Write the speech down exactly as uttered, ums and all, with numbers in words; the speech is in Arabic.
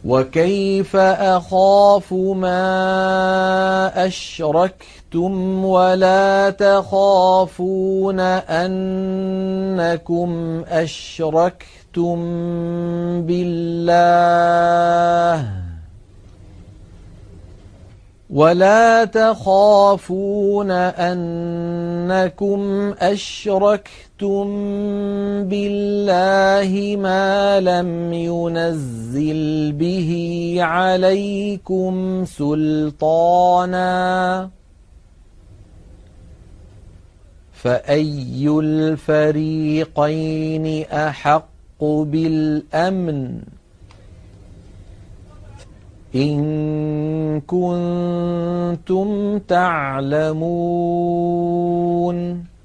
وكيف أخاف ما أشركتم ولا تخافون أنكم أشركتم بالله ولا تخافون أنكم أشركتم بالله ما لم ينزل به عليكم سلطانا فأي الفريقين أحق بالأمن إن كنتم تعلمون